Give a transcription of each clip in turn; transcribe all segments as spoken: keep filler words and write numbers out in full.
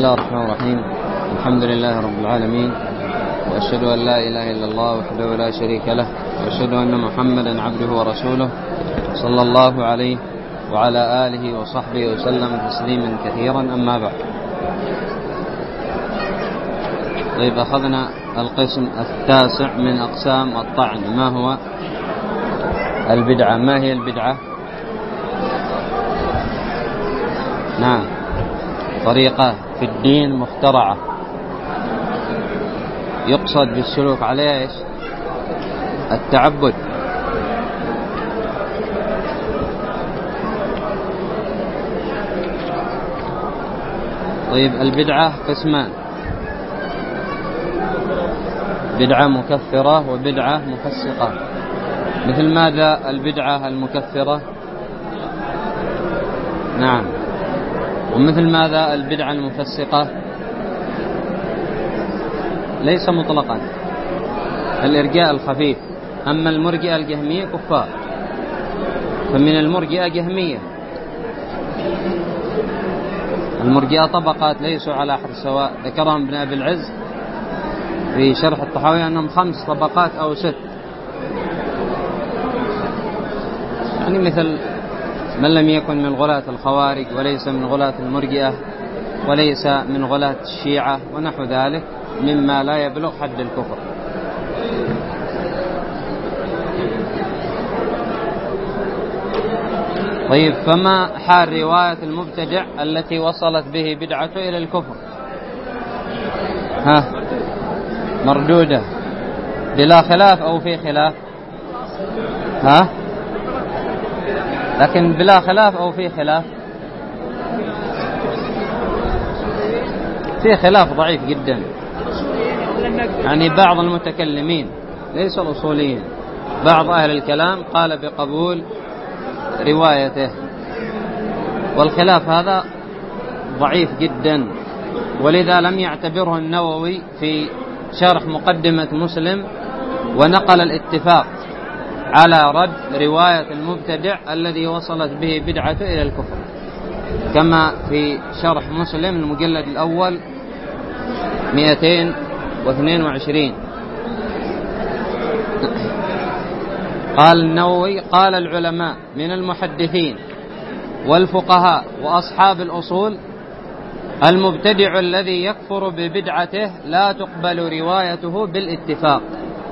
الله الرحمن الرحيم. الحمد لله رب العالمين، وأشهد أن لا إله إلا الله وحده لا شريك له، وأشهد أن محمدا عبده ورسوله صلى الله عليه وعلى آله وصحبه وسلم تسليما كثيرا. أما بعد، طيب أخذنا القسم التاسع من أقسام الطعن. ما هو البدعة؟ ما هي البدعة؟ نعم، طريقة في الدين مخترعة يقصد بالسلوك عليها إيش؟ التعبد. طيب البدعة قسمان: بدعة مكفرة وبدعة مفسقة. مثل ماذا البدعة المكفرة؟ نعم. ومثل ماذا البدعة المفسقة؟ ليس مطلقا، الإرجاء الخفيف. أما المرجئة الجهمية كفار، فمن المرجئة جهمية. المرجئة طبقات ليسوا على حد سواء، ذكرهم ابن أبي العز في شرح الطحاوي أنهم خمس طبقات أو ست. يعني مثل من لم يكن من غلاة الخوارج، وليس من غلاة المرجئة، وليس من غلاة الشيعة ونحو ذلك، مما لا يبلغ حد الكفر. طيب، فما حال رواية المبتدع التي وصلت به بدعته إلى الكفر؟ ها، مردودة بلا خلاف أو في خلاف؟ ها، لكن بلا خلاف أو في خلاف؟ في خلاف ضعيف جدا. يعني بعض المتكلمين ليس الأصوليين، بعض أهل الكلام قال بقبول روايته، والخلاف هذا ضعيف جدا، ولذا لم يعتبره النووي في شرح مقدمة مسلم، ونقل الاتفاق على رد رواية المبتدع الذي وصلت به بدعته إلى الكفر، كما في شرح مسلم المجلد الأول مئتين واثنين وعشرين. قال النووي: قال العلماء من المحدثين والفقهاء وأصحاب الأصول: المبتدع الذي يكفر ببدعته لا تقبل روايته بالاتفاق.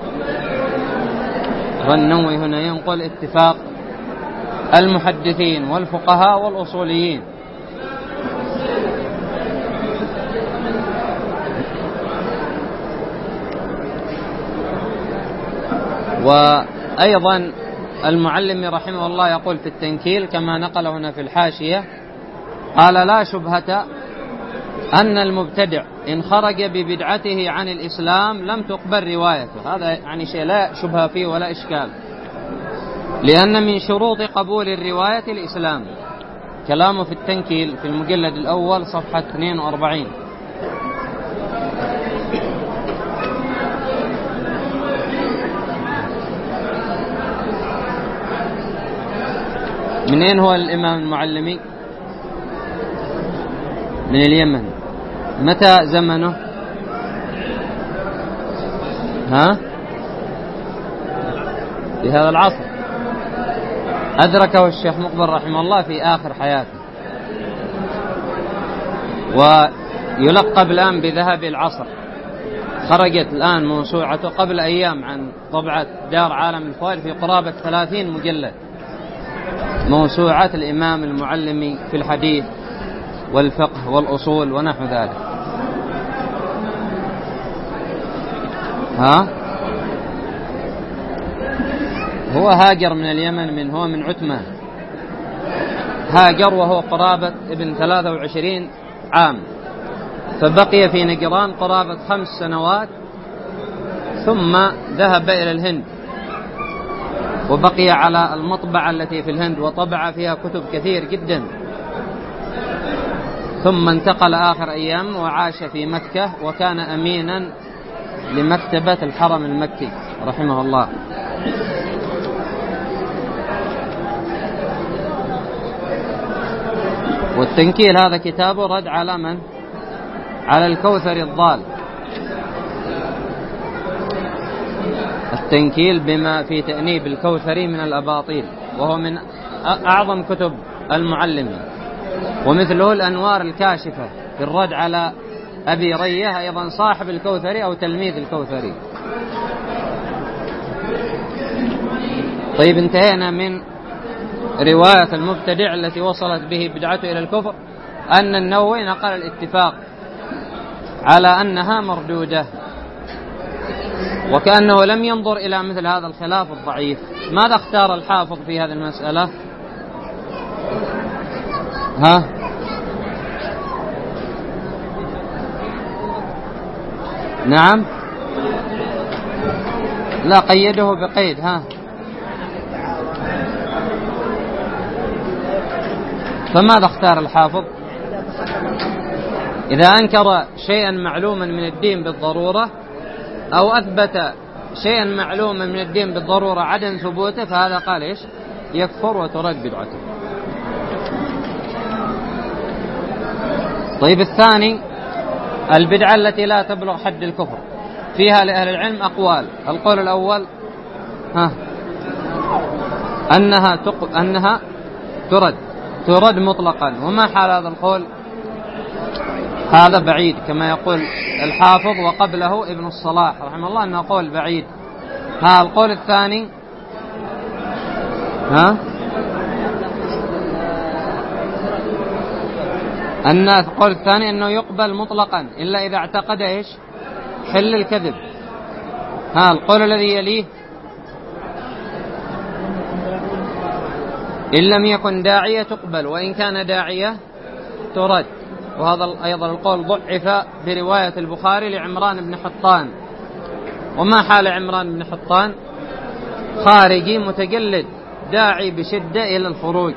والنووي هنا ينقل اتفاق المحدثين والفقهاء والأصوليين. وأيضا المعلم رحمه الله يقول في التنكيل كما نقل هنا في الحاشية، قال: لا شبهة أن المبتدع إن خرج ببدعته عن الإسلام لم تقبل روايته. هذا يعني شيء لا شبهة فيه ولا إشكال، لأن من شروط قبول الرواية الإسلام. كلامه في التنكيل في المجلد الأول صفحة اثنين وأربعين. منين هو الإمام المعلمي؟ من اليمن. متى زمنه؟ ها؟ في هذا العصر. أدركه الشيخ مقبل رحمه الله في آخر حياته، ويلقب الآن بذهب العصر. خرجت الآن موسوعته قبل أيام عن طبعة دار عالم الفوائد في قرابة ثلاثين مجلد، موسوعة الإمام المعلمي في الحديث والفقه والأصول ونحو ذلك. ها؟ هو هاجر من اليمن، من هو من عتمان، هاجر وهو قرابة ابن ثلاثة وعشرين عام، فبقي في نجران قرابة خمس سنوات، ثم ذهب إلى الهند وبقي على المطبعة التي في الهند، وطبع فيها كتب كثير جدا، ثم انتقل آخر أيام وعاش في مكة، وكان أمينا لمكتبة الحرم المكي رحمه الله. والتنكيل هذا كتابه رد على من؟ على الكوثر الضال. التنكيل بما في تأنيب الكوثري من الأباطيل، وهو من أعظم كتب المعلم، ومثله الأنوار الكاشفة في الرد على أبي رية أيضا صاحب الكوثري أو تلميذ الكوثري. طيب، انتهينا من رواية المبتدع التي وصلت به بدعته إلى الكفر، أن النووي نقل الاتفاق على أنها مردودة، وكأنه لم ينظر إلى مثل هذا الخلاف الضعيف. ماذا اختار الحافظ في هذه المسألة؟ ها؟ نعم، لا، قيده بقيد. ها؟ فماذا اختار الحافظ؟ إذا أنكر شيئا معلوما من الدين بالضرورة أو أثبت شيئا معلوما من الدين بالضرورة عدم ثبوته، فهذا قال إيش؟ يكفر وترد بدعته. طيب، الثاني البدعة التي لا تبلغ حد الكفر، فيها لأهل العلم أقوال. القول الأول ها أنها تق... أنها ترد ترد مطلقا. وما حال هذا القول؟ هذا بعيد كما يقول الحافظ، وقبله ابن الصلاح رحمه الله أنه قول بعيد. ها القول الثاني، ها أن القول الثاني أنه يقبل مطلقا إلا إذا اعتقد إيش؟ حل الكذب. ها القول الذي يليه، إن لم يكن داعية تقبل، وإن كان داعية ترد. وهذا أيضا القول ضعف برواية البخاري لعمران بن حطان. وما حال عمران بن حطان؟ خارجي متجلد داعي بشدة إلى الخروج،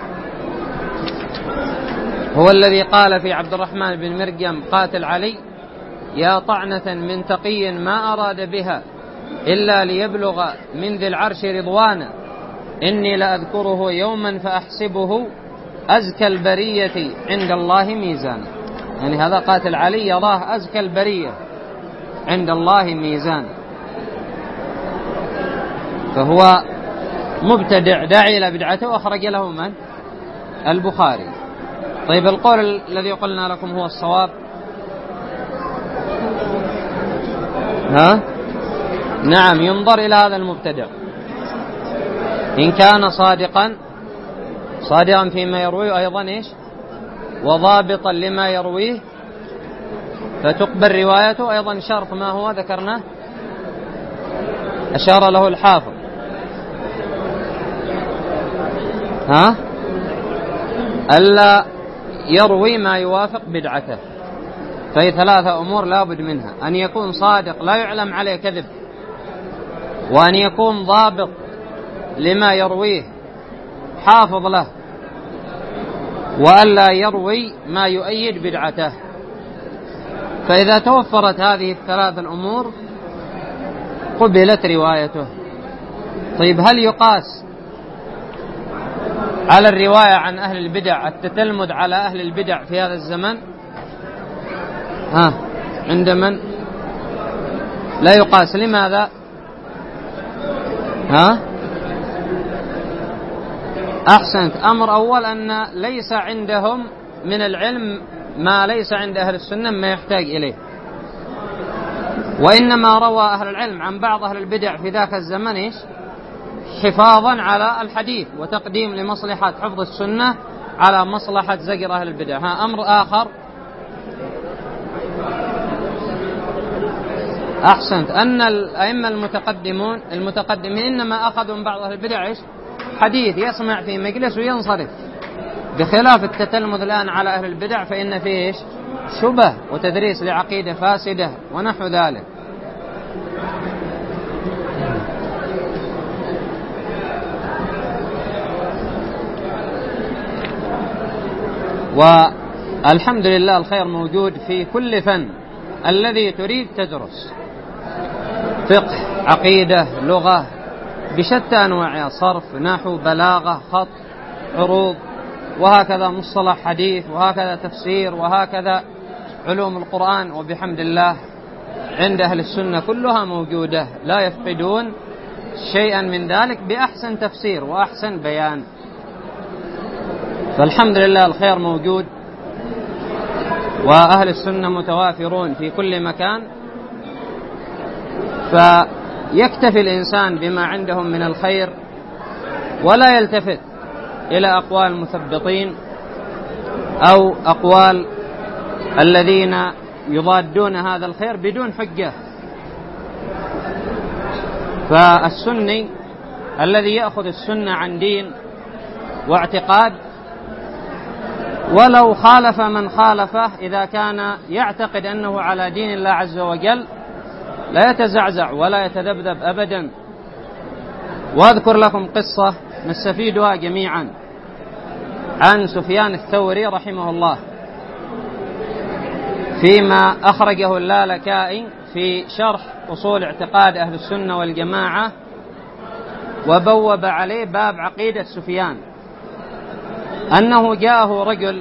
هو الذي قال في عبد الرحمن بن مرقم قاتل علي: يا طعنة من تقي ما أراد بها إلا ليبلغ من ذي العرش رضوانا، إني لأذكره يوما فأحسبه أزكى البرية عند الله ميزانا. يعني هذا قاتل علي يراه أزكى البرية عند الله ميزانا، فهو مبتدع داعي إلى بدعته، وأخرج له من؟ البخاري. طيب، القول الذي قلنا لكم هو الصواب. ها؟ نعم، ينظر إلى هذا المبتدع إن كان صادقا صادقا فيما يرويه أيضا إيش؟ وضابطا لما يرويه فتقبل روايته. أيضا شرط ما هو ذكرناه أشار له الحافظ، ها؟ ألا يروي ما يوافق بدعته. فهي ثلاثة أمور لا بد منها: أن يكون صادق لا يعلم عليه كذب، وأن يكون ضابط لما يرويه حافظ له، وألا يروي ما يؤيد بدعته. فإذا توفرت هذه الثلاث الأمور قبلت روايته. طيب، هل يقاس على الرواية عن أهل البدع التتلمذ على أهل البدع في هذا الزمن؟ ها عند من؟ لا يقاس. لماذا؟ ها أحسنت. أمر أول أن ليس عندهم من العلم ما ليس عند أهل السنة ما يحتاج إليه، وإنما روى أهل العلم عن بعض أهل البدع في ذاك الزمن إيش؟ حفاظا على الحديث وتقديم لمصلحة حفظ السنة على مصلحة زجر أهل البدع. ها أمر آخر، أحسنت، أن الأئمة المتقدمون المتقدمين إنما أخذوا من بعض أهل البدع إيش؟ حديث يسمع في مجلس وينصرف، بخلاف التتلمذ الآن على أهل البدع فإن فيه إيش؟ شبه وتدريس لعقيدة فاسدة ونحو ذلك. والحمد لله الخير موجود في كل فن الذي تريد تدرس: فقه، عقيدة، لغة، بشتى أنواعها، صرف، نحو، بلاغة، خط، عروض، وهكذا مصطلح حديث، وهكذا تفسير، وهكذا علوم القرآن وبحمد الله عند أهل السنة كلها موجودة، لا يفقدون شيئا من ذلك بأحسن تفسير وأحسن بيان. فالحمد لله الخير موجود، وأهل السنة متوافرون في كل مكان، فيكتفي الإنسان بما عندهم من الخير ولا يلتفت إلى أقوال المثبطين أو أقوال الذين يضادون هذا الخير بدون حجة. فالسني الذي يأخذ السنة عن دين واعتقاد ولو خالف من خالفه، إذا كان يعتقد أنه على دين الله عز وجل لا يتزعزع ولا يتذبذب أبدا. وأذكر لكم قصة نستفيدها جميعا عن سفيان الثوري رحمه الله فيما أخرجه اللالكائي في شرح أصول اعتقاد أهل السنة والجماعة، وبوب عليه باب عقيدة سفيان، أنه جاءه رجل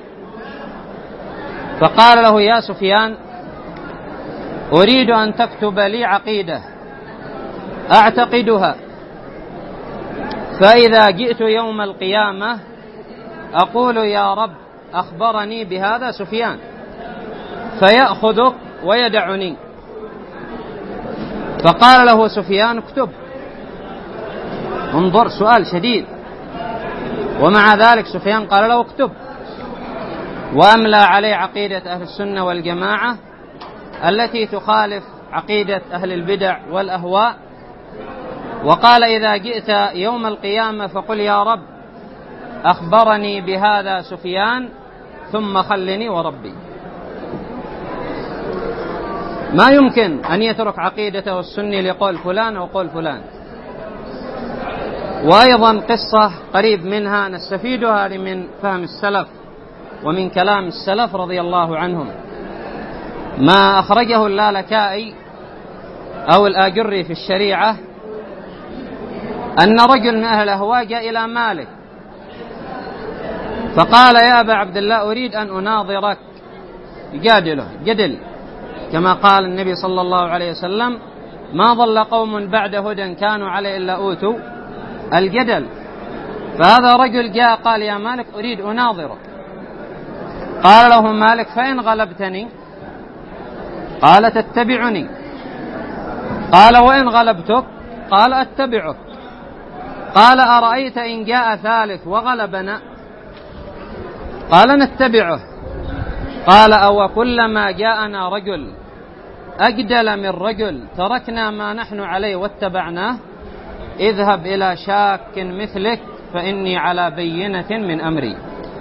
فقال له: يا سفيان، أريد أن تكتب لي عقيدة أعتقدها، فإذا جئت يوم القيامة أقول: يا رب أخبرني بهذا سفيان، فيأخذك ويدعني. فقال له سفيان: اكتب. انظر، سؤال شديد، ومع ذلك سفيان قال له: اكتب. وأملى عليه عقيدة أهل السنة والجماعة التي تخالف عقيدة أهل البدع والأهواء، وقال: إذا جئت يوم القيامة فقل: يا رب أخبرني بهذا سفيان ثم خلني وربي. ما يمكن أن يترك عقيدته السني لقول فلان أو قول فلان. وأيضا قصة قريب منها نستفيدها من فهم السلف ومن كلام السلف رضي الله عنهم، ما أخرجه اللالكائي أو الآجري في الشريعة، أن رجل من أهل الأهواء جاء إلى مالك فقال: يا أبا عبد الله، أريد أن أناظرك، يجادله جدل، كما قال النبي صلى الله عليه وسلم: ما ضل قوم بعد هدى كانوا عليه إلا أوتوا الجدل. فهذا رجل جاء قال: يا مالك، أريد أناظرك. قال له مالك: فإن غلبتني؟ قال: تتبعني. قال: وإن غلبتك؟ قال: أتبعك. قال: أرأيت إن جاء ثالث وغلبنا؟ قال: نتبعه. قال: أو كلما جاءنا رجل أجدل من رجل تركنا ما نحن عليه واتبعناه؟ اذهب إلى شاك مثلك فإني على بينة من أمري.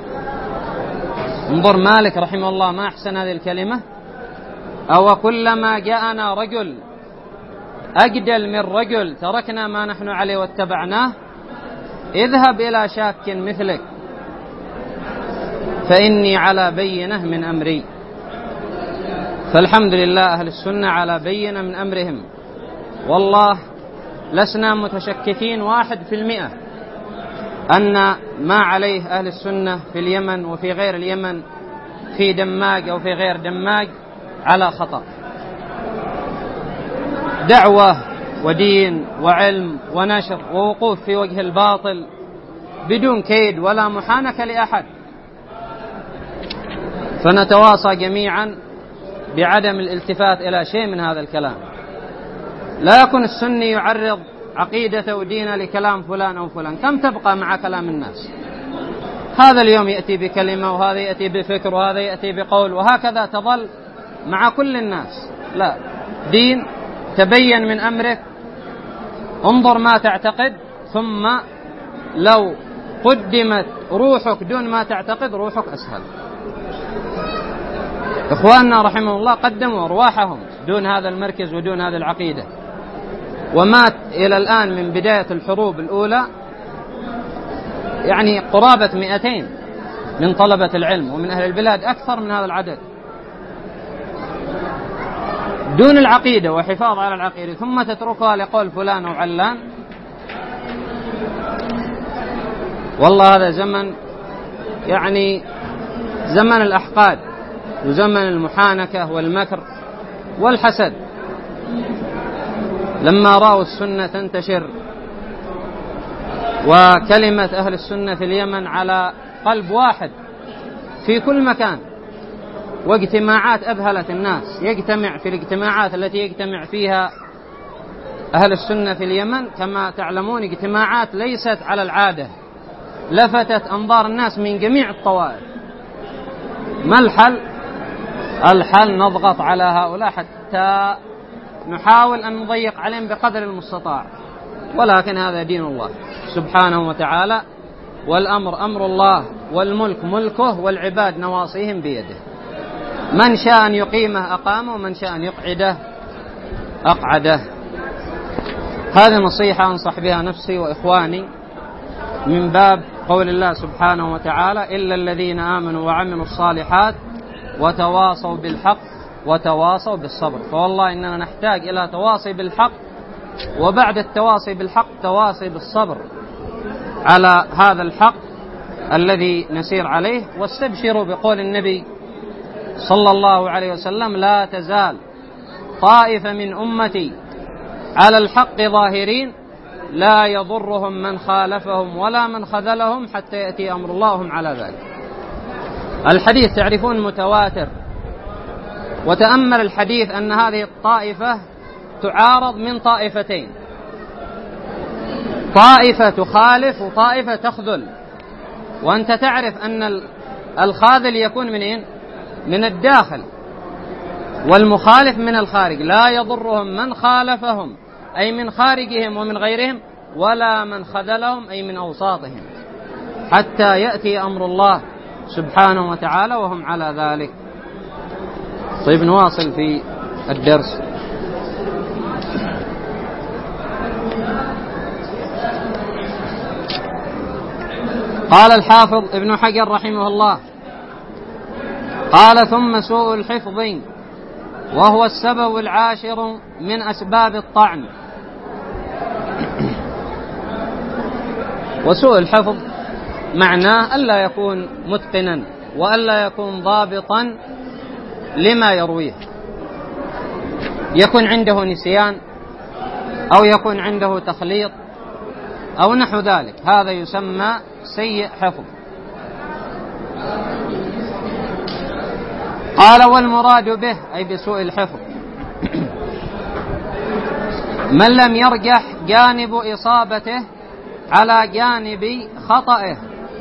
انظر مالك رحمه الله ما أحسن هذه الكلمة. أو كلما جاءنا رجل أجدل من رجل تركنا ما نحن عليه واتبعناه؟ اذهب إلى شاك مثلك فإني على بينة من أمري. فالحمد لله أهل السنة على بينة من أمرهم، والله لسنا متشككين واحد في المئة أن ما عليه أهل السنة في اليمن وفي غير اليمن، في دماج أو في غير دماج، على خطأ. دعوة ودين وعلم ونشر ووقوف في وجه الباطل بدون كيد ولا محانكة لأحد. فنتواصى جميعا بعدم الالتفات إلى شيء من هذا الكلام. لا يكون السني يعرض عقيدته ودينه لكلام فلان أو فلان. كم تبقى مع كلام الناس؟ هذا اليوم يأتي بكلمة، وهذا يأتي بفكر، وهذا يأتي بقول، وهكذا تظل مع كل الناس. لا، دين تبين من أمرك، انظر ما تعتقد، ثم لو قدمت روحك دون ما تعتقد روحك أسهل. إخواننا رحمه الله قدموا أرواحهم دون هذا المركز ودون هذه العقيدة، ومات إلى الآن من بداية الحروب الأولى يعني قرابة مئتين من طلبة العلم، ومن أهل البلاد أكثر من هذا العدد، دون العقيدة وحفاظ على العقيدة، ثم تتركها لقول فلان أو علان. والله هذا زمن يعني زمن الأحقاد وزمن المحانكة والمكر والحسد، لما رأوا السنة تنتشر وكلمة أهل السنة في اليمن على قلب واحد في كل مكان، واجتماعات أذهلت الناس، يجتمع في الاجتماعات التي يجتمع فيها أهل السنة في اليمن كما تعلمون اجتماعات ليست على العادة، لفتت أنظار الناس من جميع الطوائف. ما الحل؟ الحل نضغط على هؤلاء حتى نحاول أن نضيق عليهم بقدر المستطاع، ولكن هذا دين الله سبحانه وتعالى، والأمر أمر الله، والملك ملكه، والعباد نواصيهم بيده، من شاء أن يقيمه أقامه، ومن شاء أن يقعده أقعده. هذه نصيحة أنصح بها نفسي وإخواني من باب قول الله سبحانه وتعالى: إلا الذين آمنوا وعملوا الصالحات وتواصوا بالحق وتواصوا بالصبر. فوالله إننا نحتاج إلى تواصي بالحق، وبعد التواصي بالحق تواصي بالصبر على هذا الحق الذي نسير عليه. واستبشروا بقول النبي صلى الله عليه وسلم: لا تزال طائفة من أمتي على الحق ظاهرين لا يضرهم من خالفهم ولا من خذلهم حتى يأتي أمر الله وهم على ذلك. الحديث تعرفون متواتر، وتأمل الحديث أن هذه الطائفة تعارض من طائفتين، طائفة تخالف وطائفة تخذل، وأنت تعرف أن الخاذل يكون منين؟ من الداخل، والمخالف من الخارج. لا يضرهم من خالفهم أي من خارجهم ومن غيرهم، ولا من خذلهم أي من أوساطهم، حتى يأتي أمر الله سبحانه وتعالى وهم على ذلك. طيب نواصل في الدرس. قال الحافظ ابن حجر رحمه الله: قال: ثم سوء الحفظ، وهو السبب العاشر من أسباب الطعن. وسوء الحفظ معناه ألا يكون متقنا، وألا يكون ضابطا لما يرويه، يكون عنده نسيان، أو يكون عنده تخليط أو نحو ذلك، هذا يسمى سيء حفظ. قال: والمراد به أي بسوء الحفظ من لم يرجح جانب إصابته على جانب خطئه.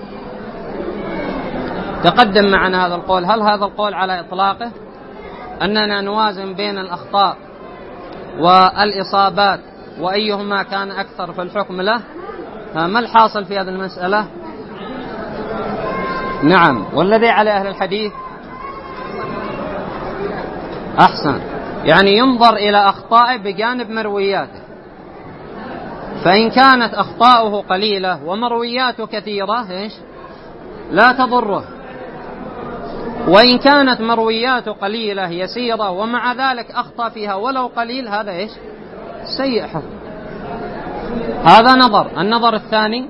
تقدم معنا هذا القول. هل هذا القول على إطلاقه أننا نوازن بين الأخطاء والإصابات وأيهما كان أكثر في الحكم له؟ ما الحاصل في هذه المسألة؟ نعم، والذي على أهل الحديث أحسن، يعني ينظر إلى أخطائه بجانب مروياته، فإن كانت أخطاؤه قليلة ومروياته كثيرة إيش؟ لا تضره، وإن كانت مروياته قليلة يسيرة ومع ذلك أخطأ فيها ولو قليل، هذا إيش؟ سيء حفظ. هذا نظر. النظر الثاني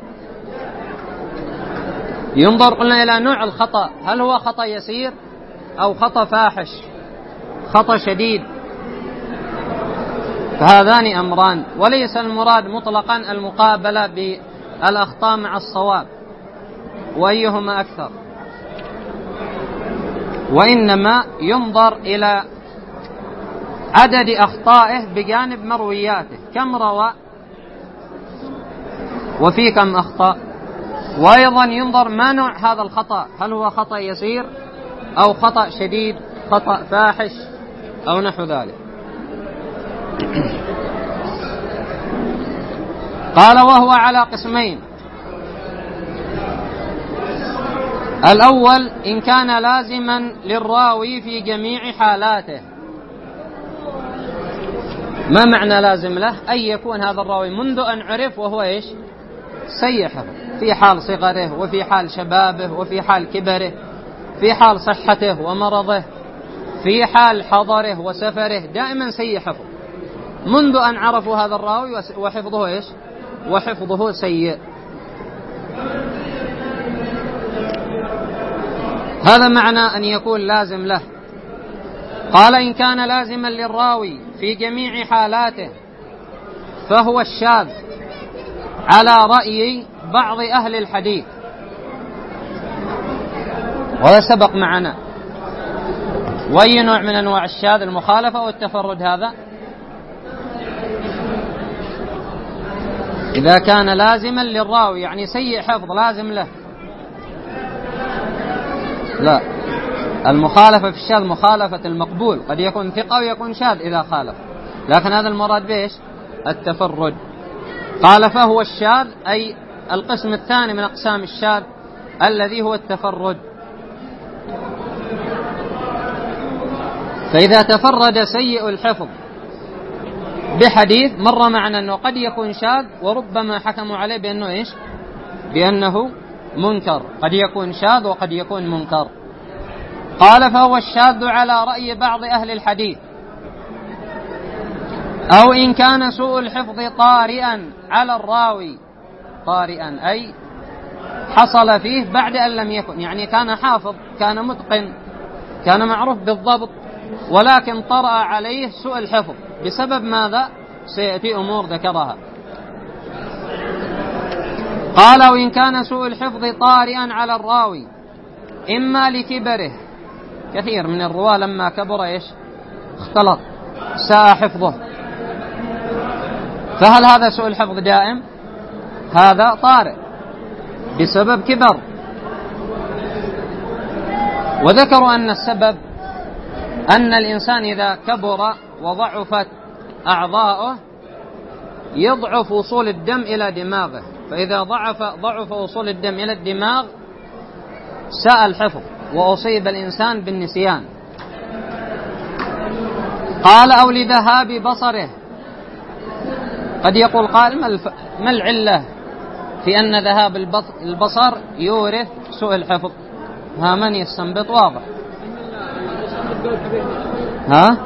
ينظر قلنا إلى نوع الخطأ، هل هو خطأ يسير أو خطأ فاحش، خطأ شديد، فهذان أمران، وليس المراد مطلقا المقابلة بالأخطاء مع الصواب وأيهما أكثر، وإنما ينظر إلى عدد أخطائه بجانب مروياته، كم روى وفي كم أخطأ، وأيضا ينظر ما نوع هذا الخطأ، هل هو خطأ يسير أو خطأ شديد، خطأ فاحش أو نحو ذلك. قال: وهو على قسمين: الأول إن كان لازما للراوي في جميع حالاته. ما معنى لازم له؟ أن يكون هذا الراوي منذ أن عرف وهو إيش؟ سيء حفظ، في حال صغره وفي حال شبابه وفي حال كبره، في حال صحته ومرضه، في حال حضره وسفره، دائما سيء حفظ، منذ أن عرفوا هذا الراوي وحفظه إيش؟ وحفظه سيء. هذا معنى أن يكون لازم له قال إن كان لازما للراوي في جميع حالاته فهو الشاذ على رأي بعض أهل الحديث. وهذا سبق معنا. وأي نوع من أنواع الشاذ؟ المخالفة والتفرد. هذا إذا كان لازما للراوي يعني سيء حفظ لازم له. لا، المخالفة في الشاذ مخالفة المقبول، قد يكون ثقة ويكون شاذ إذا خالف، لكن هذا المراد بإيش؟ التفرد. قال فهو الشاذ أي القسم الثاني من أقسام الشاذ الذي هو التفرد. فإذا تفرد سيء الحفظ بحديث مر معنا أنه قد يكون شاذ، وربما حكموا عليه بأنه إيش؟ بأنه منكر. قد يكون شاذ وقد يكون منكر. قال فهو الشاذ على رأي بعض أهل الحديث، أو إن كان سوء الحفظ طارئا على الراوي. طارئا أي حصل فيه بعد أن لم يكن، يعني كان حافظ، كان متقن، كان معروف بالضبط، ولكن طرأ عليه سوء الحفظ بسبب ماذا؟ سيأتي أمور ذكرها. قال وإن كان سوء الحفظ طارئا على الراوي إما لكبره، كثير من الرواة لما كبر إيش؟ اختلط، ساء حفظه. فهل هذا سوء الحفظ دائم؟ هذا طارئ بسبب كبر. وذكروا أن السبب أن الإنسان إذا كبر وضعفت أعضاؤه يضعف وصول الدم إلى دماغه، فإذا ضعف ضعف وصول الدم إلى الدماغ ساء الحفظ وأصيب الإنسان بالنسيان. قال أو لذهاب بصره. قد يقول قائل ما العلة في أن ذهاب البصر يورث سوء الحفظ؟ ها من يستنبط؟ واضح. ها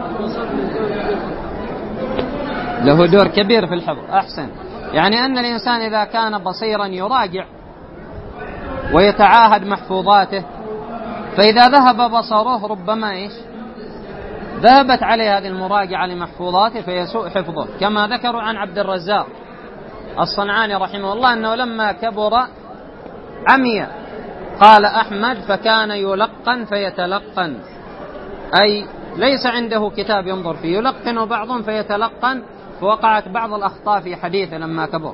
له دور كبير في الحفظ. أحسن، يعني أن الإنسان إذا كان بصيرا يراجع ويتعاهد محفوظاته، فإذا ذهب بصره ربما إيش؟ ذهبت عليه هذه المراجعة لمحفوظاته فيسوء حفظه، كما ذكروا عن عبد الرزاق الصنعاني رحمه الله أنه لما كبر عمي. قال أحمد فكان يلقن فيتلقن، أي ليس عنده كتاب ينظر فيه، يلقن بعضهم فيتلقن، فوقعت بعض الأخطاء في حديثه لما كبر.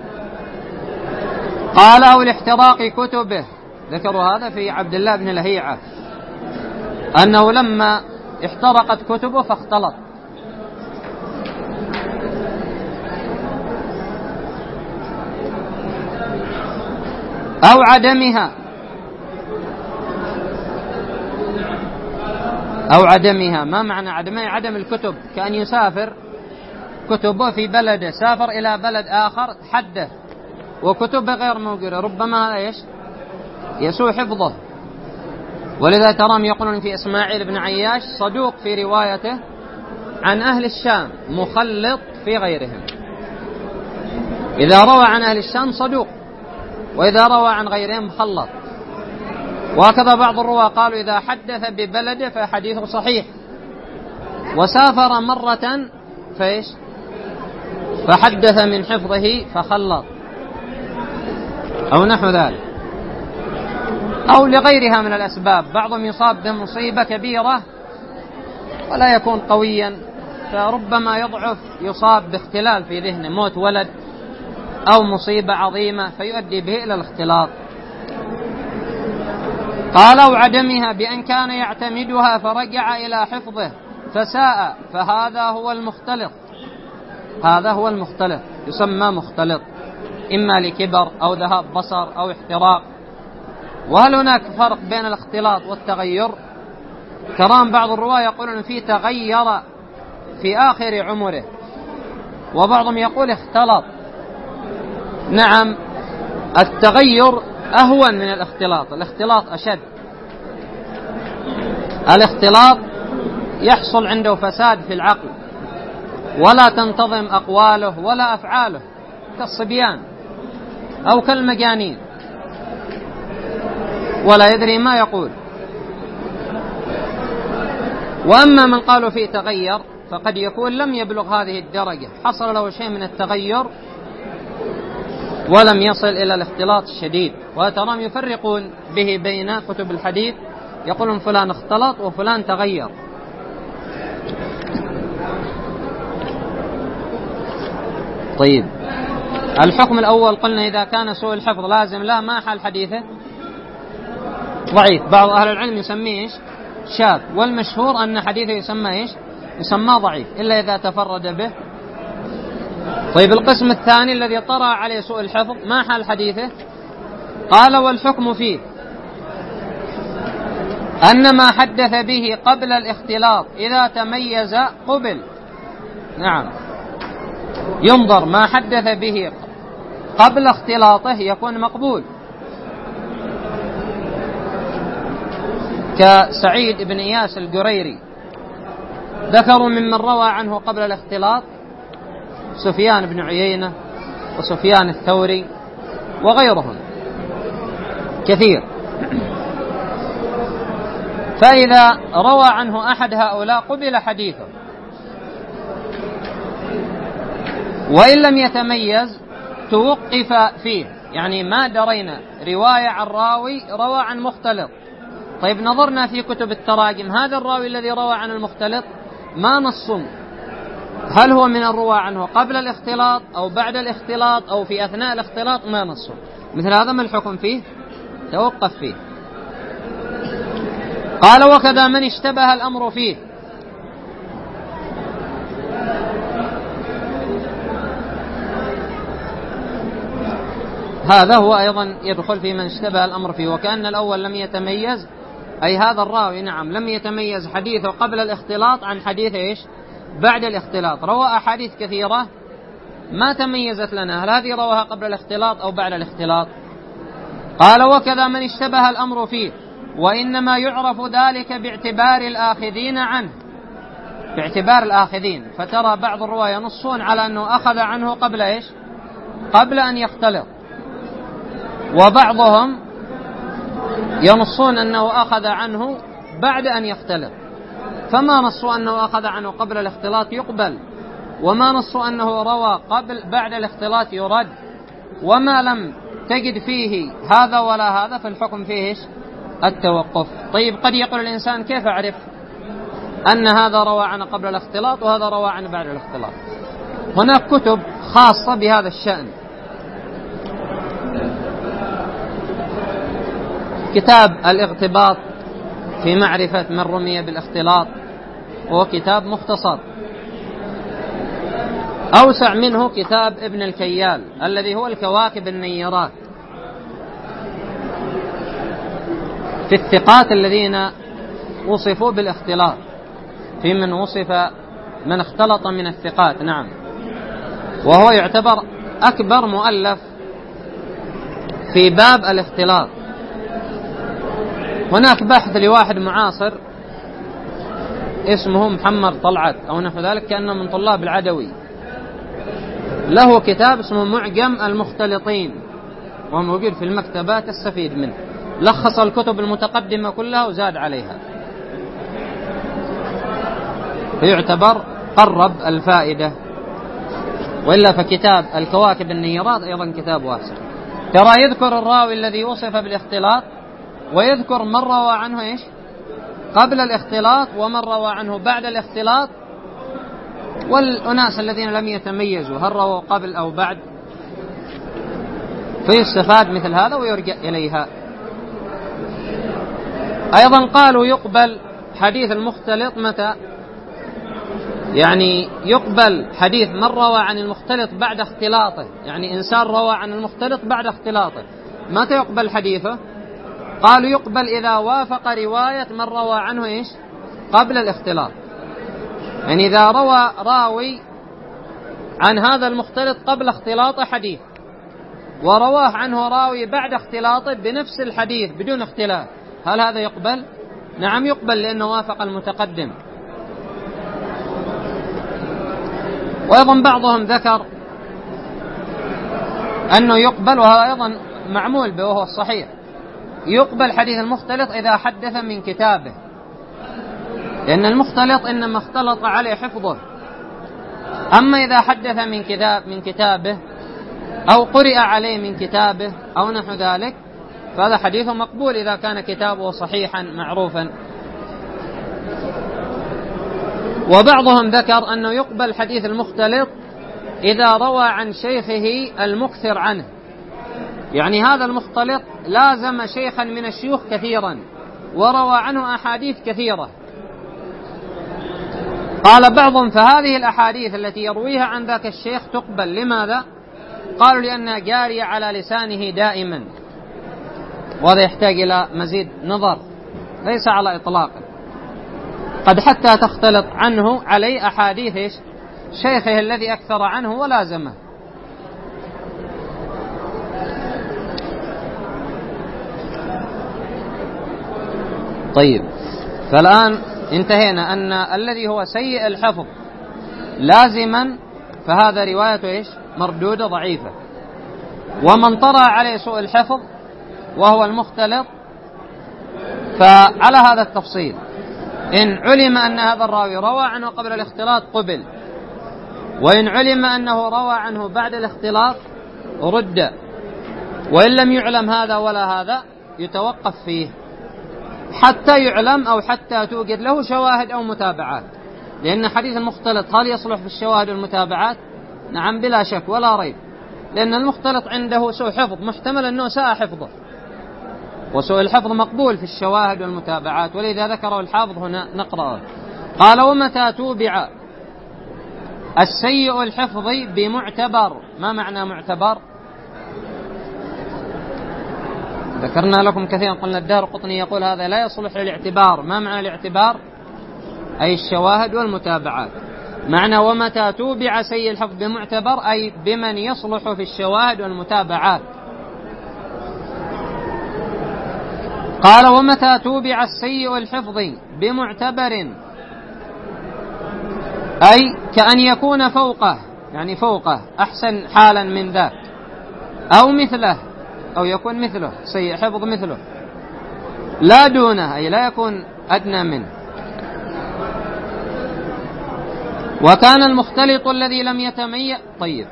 قال أو لاحتراق كتبه. ذكروا هذا في عبد الله بن لهيعة أنه لما احترقت كتبه فاختلط. أو عدمها. أو عدمها، ما معنى عدمها؟ عدم الكتب، كأن يسافر كتبه في بلده، سافر إلى بلد آخر حده وكتبه غير موجودة، ربما هذا إيش؟ يسوء حفظه. ولذا ترام يقولون في إسماعيل بن عياش صدوق في روايته عن أهل الشام، مخلط في غيرهم. إذا روى عن أهل الشام صدوق، وإذا روى عن غيرهم مخلط. وهكذا بعض الرواة قالوا إذا حدث ببلده فحديثه صحيح، وسافر مرة فإيش؟ فحدث من حفظه فخلط، أو نحو ذلك، أو لغيرها من الأسباب. بعضهم يصاب بمصيبة كبيرة ولا يكون قويا، فربما يضعف، يصاب باختلال في ذهنه، موت ولد أو مصيبة عظيمة فيؤدي به إلى الاختلاط. قالوا عدمها بأن كان يعتمدها فرجع إلى حفظه فساء، فهذا هو المختلط. هذا هو المختلط، يسمى مختلط، إما لكبر أو ذهاب بصر أو احتراق. وهل هناك فرق بين الاختلاط والتغير؟ كرام بعض الرواة يقولون فيه تغير في آخر عمره، وبعضهم يقول اختلط. نعم، التغير أهون من الاختلاط، الاختلاط أشد. الاختلاط يحصل عنده فساد في العقل، ولا تنتظم أقواله ولا أفعاله، كالصبيان أو كالمجانين، ولا يدري ما يقول. وأما من قالوا فيه تغير فقد يكون لم يبلغ هذه الدرجة، حصل له شيء من التغير ولم يصل إلى الاختلاط الشديد. وتراهم يفرقون به بين كتب الحديث، يقولون فلان اختلط وفلان تغير. طيب، الحكم الأول قلنا إذا كان سوء الحفظ لازم لا ما حال حديثه ضعيف. بعض أهل العلم يسميه إيش؟ شاذ، والمشهور أن حديثه يسمى إيش؟ يسمى ضعيف إلا إذا تفرد به. طيب، القسم الثاني الذي طرأ عليه سوء الحفظ ما حال حديثه؟ قال والحكم فيه أن ما حدث به قبل الاختلاط إذا تميز قبل. نعم، ينظر ما حدث به قبل اختلاطه يكون مقبول، كسعيد بن إياس القريري ذكروا ممن روى عنه قبل الاختلاط سفيان بن عيينة وسفيان الثوري وغيرهم كثير. فإذا روى عنه أحد هؤلاء قبل حديثه، وإن لم يتميز توقف فيه، يعني ما درينا رواية عن راوي روى عن مختلط. طيب، نظرنا في كتب التراجم هذا الراوي الذي روى عن المختلط ما نص هل هو من الرواة عنه قبل الاختلاط أو بعد الاختلاط أو في أثناء الاختلاط، ما نص. مثل هذا ما الحكم فيه؟ توقف فيه. قال وكذا من اشتبه الأمر فيه. هذا هو أيضا يدخل في من اشتبه الأمر فيه، وكأن الأول لم يتميز، أي هذا الراوي نعم لم يتميز حديثه قبل الاختلاط عن حديث إيش؟ بعد الاختلاط. روى أحاديث كثيرة ما تميزت لنا، هل هذه رواها قبل الاختلاط أو بعد الاختلاط؟ قال وكذا من اشتبه الأمر فيه، وإنما يعرف ذلك باعتبار الآخذين عنه، باعتبار الآخذين. فترى بعض الرواة ينصون على أنه أخذ عنه قبل إيش؟ قبل أن يختلط، وبعضهم ينصون أنه أخذ عنه بعد أن يختلط. فما نصوا أنه أخذ عنه قبل الاختلاط يقبل، وما نصوا أنه روى قبل بعد الاختلاط يرد. وما لم تجد فيه هذا ولا هذا فالحكم فيه إيش؟ التوقف. طيب، قد يقول الإنسان كيف أعرف أن هذا روى عنه قبل الاختلاط وهذا روى عنه بعد الاختلاط؟ هناك كتب خاصة بهذا الشأن. كتاب الاغتباط في معرفة من رمي بالاختلاط هو كتاب مختصر. أوسع منه كتاب ابن الكيال الذي هو الكواكب النيرات في الثقات الذين وصفوا بالاختلاط، في من وصف من اختلط من الثقات. نعم، وهو يعتبر أكبر مؤلف في باب الاختلاط. هناك بحث لواحد معاصر اسمه محمد طلعت أو نحو ذلك، كأنه من طلاب العدوي، له كتاب اسمه معجم المختلطين وهو موجود في المكتبات، تستفيد منه. لخص الكتب المتقدمة كلها وزاد عليها، فيعتبر قرب الفائدة. وإلا فكتاب الكواكب النيرات أيضا كتاب واسع. ترى يذكر الراوي الذي وصف بالاختلاط، ويذكر من روى عنه إيش؟ قبل الاختلاط، ومن روى عنه بعد الاختلاط، والأناس الذين لم يتميزوا هل رووا قبل أو بعد، فيستفاد مثل هذا ويرجع إليها. أيضا قالوا يقبل حديث المختلط متى؟ يعني يقبل حديث من روى عن المختلط بعد اختلاطه، يعني إنسان روى عن المختلط بعد اختلاطه متى يقبل حديثه؟ قالوا يقبل إذا وافق رواية من روى عنه إيش؟ قبل الاختلاط. يعني إذا روى راوي عن هذا المختلط قبل اختلاطه حديث، ورواه عنه راوي بعد اختلاطه بنفس الحديث بدون اختلاف، هل هذا يقبل؟ نعم يقبل، لأنه وافق المتقدم. وأيضا بعضهم ذكر أنه يقبل، وهذا أيضا معمول به وهو الصحيح، يقبل حديث المختلط إذا حدث من كتابه، لأن المختلط إنما اختلط عليه حفظه. أما إذا حدث من كتاب من كتابه أو قرئ عليه من كتابه أو نحو ذلك فهذا حديث مقبول إذا كان كتابه صحيحا معروفا. وبعضهم ذكر أنه يقبل حديث المختلط إذا روى عن شيخه المكثر عنه، يعني هذا المختلط لازم شيخا من الشيوخ كثيرا وروى عنه أحاديث كثيرة. قال بعضهم فهذه الأحاديث التي يرويها عن ذاك الشيخ تقبل. لماذا؟ قالوا لأنها جارية على لسانه دائما، وهذا يحتاج إلى مزيد نظر، ليس على إطلاقه، قد حتى تختلط عنه عليه أحاديث شيخه الذي أكثر عنه ولازمه. طيب، فالآن انتهينا أن الذي هو سيء الحفظ لازما فهذا روايته إيش؟ مردودة ضعيفة. ومن طرأ عليه سوء الحفظ وهو المختلط فعلى هذا التفصيل، إن علم أن هذا الراوي روى عنه قبل الاختلاط قبل، وإن علم أنه روى عنه بعد الاختلاط رد، وإن لم يعلم هذا ولا هذا يتوقف فيه حتى يعلم أو حتى توجد له شواهد أو متابعات. لأن حديث المختلط هل يصلح في الشواهد والمتابعات؟ نعم بلا شك ولا ريب، لأن المختلط عنده سوء حفظ، محتمل أنه ساء حفظه، وسوء الحفظ مقبول في الشواهد والمتابعات، ولذا ذكره الحافظ هنا نقرأه. قال ومتى توبع السيء الحفظ بمعتبر. ما معنى معتبر؟ ذكرنا لكم كثيرا، قلنا الدارقطني يقول هذا لا يصلح للاعتبار. ما معنى الاعتبار؟ أي الشواهد والمتابعات. معنى ومتى توبع سيء الحفظ بمعتبر أي بمن يصلح في الشواهد والمتابعات. قال ومتى توبع السيء الحفظ بمعتبر أي كأن يكون فوقه، يعني فوقه أحسن حالا من ذاك، أو مثله، أو يكون مثله، سيء حفظ مثله، لا دونه أي لا يكون أدنى منه. وكان المختلط الذي لم يتميز. طيب،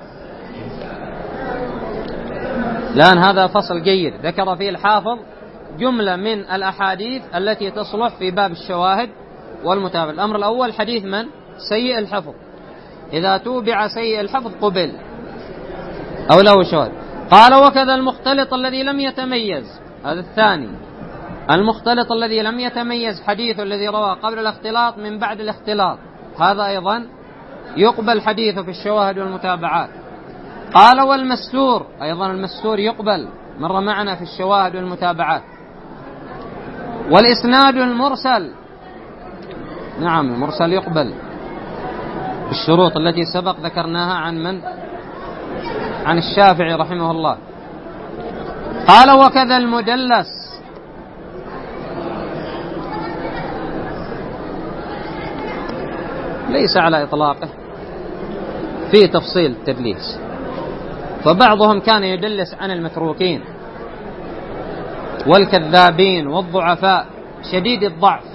الآن هذا فصل جيد ذكر فيه الحافظ جملة من الأحاديث التي تصلح في باب الشواهد والمتابعة. الأمر الأول حديث من؟ سيء الحفظ، إذا توبع سيء الحفظ قبل أو له شواهد. قال وكذا المختلط الذي لم يتميز، هذا الثاني، المختلط الذي لم يتميز حديث الذي روى قبل الاختلاط من بعد الاختلاط، هذا أيضا يقبل حديثه في الشواهد والمتابعات. قال والمستور، أيضا المستور يقبل، مر معنا في الشواهد والمتابعات. والإسناد المرسل، نعم المرسل يقبل بالشروط التي سبق ذكرناها عن من؟ عن الشافعي رحمه الله. قال وكذا المدلس، ليس على إطلاقه، فيه تفصيل التدليس، فبعضهم كان يدلس عن المتروكين والكذابين والضعفاء شديد الضعف،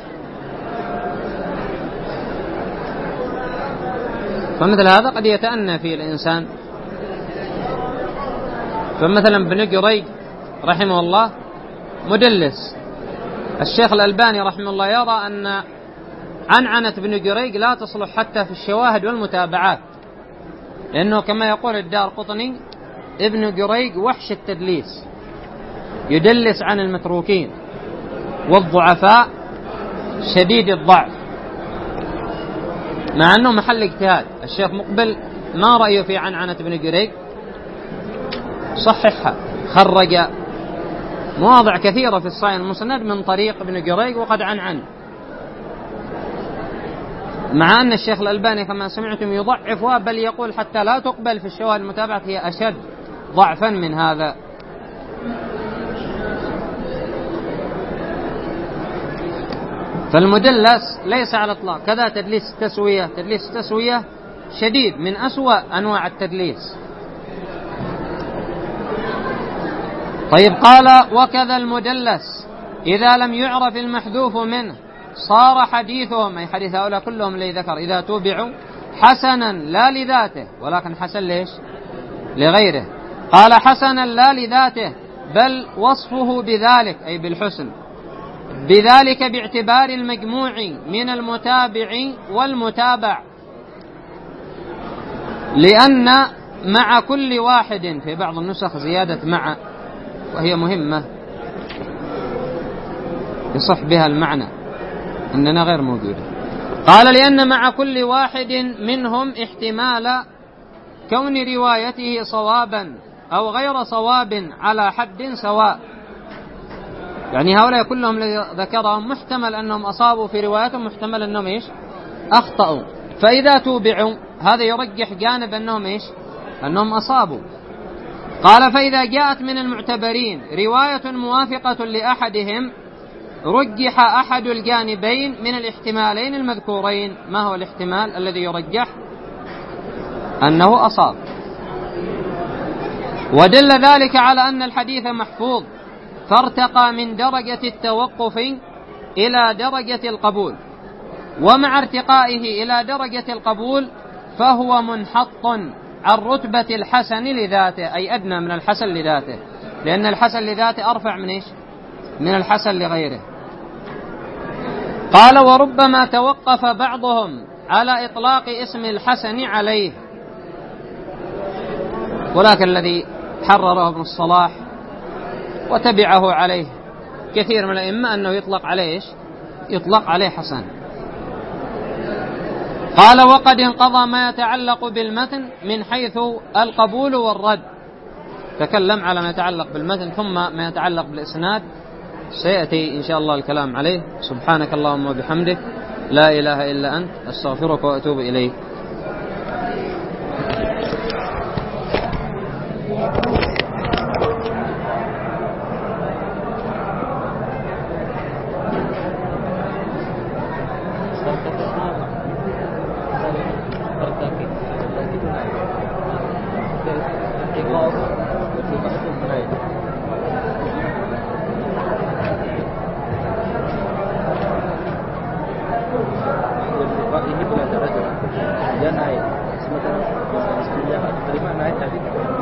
فمثل هذا قد يتأنى فيه الإنسان. فمثلا ابن جريج رحمه الله مدلس، الشيخ الألباني رحمه الله يرى أن عنعنة ابن جريج لا تصلح حتى في الشواهد والمتابعات، لأنه كما يقول الدارقطني ابن جريج وحش التدليس، يدلس عن المتروكين والضعفاء شديد الضعف، مع أنه محل اجتهاد. الشيخ مقبل ما رأيه في عنعنة ابن جريج؟ صححها، خرج مواضع كثيرة في الصحيح المسند من طريق ابن جريج وقد عنعن، مع أن الشيخ الألباني كما سمعتم يضعفها، بل يقول حتى لا تقبل في الشواهد المتابعة، هي أشد ضعفا من هذا. فالمدلس ليس على الإطلاق. كذا تدليس التسوية، تدليس التسوية شديد من أسوأ أنواع التدليس. طيب، قال وكذا المدلس إذا لم يعرف المحذوف منه صار حديثهم أي حديث هؤلاء كلهم الذي ذكر إذا توبعوا حسنا لا لذاته ولكن حسن ليش؟ لغيره. قال حسنا لا لذاته بل وصفه بذلك أي بالحسن بذلك باعتبار المجموع من المتابع والمتابع، لأن مع كل واحد في بعض النسخ زيادة مع وهي مهمة يصح بها المعنى إننا غير موجودة. قال لأن مع كل واحد منهم احتمال كون روايته صوابا أو غير صواب على حد سواء، يعني هؤلاء كلهم الذي ذكرهم محتمل أنهم أصابوا في رواياتهم محتمل أنهم إيش؟ أخطأوا، فإذا توبعوا هذا يرجح جانب أنهم إيش؟ أنهم أصابوا. قال فإذا جاءت من المعتبرين رواية موافقة لأحدهم رجح أحد الجانبين من الاحتمالين المذكورين. ما هو الاحتمال الذي يرجح؟ أنه أصاب. ودل ذلك على أن الحديث محفوظ فارتقى من درجة التوقف إلى درجة القبول، ومع ارتقائه إلى درجة القبول فهو منحط عن رتبة الحسن لذاته أي أدنى من الحسن لذاته، لأن الحسن لذاته أرفع من إيش؟ من الحسن لغيره. قال وربما توقف بعضهم على إطلاق اسم الحسن عليه، ولكن الذي حرره ابن الصلاح وتبعه عليه كثير من الأئمة أنه يطلق عليه إيش؟ يطلق عليه حسن. قال وقد انقضى ما يتعلق بالمتن من حيث القبول والرد. تكلم على ما يتعلق بالمتن ثم ما يتعلق بالإسناد سيأتي إن شاء الله الكلام عليه. سبحانك اللهم وبحمدك لا إله إلا أنت أستغفرك وأتوب إليك. Ini belajar aja, dia naik, sementara terima naik tadi.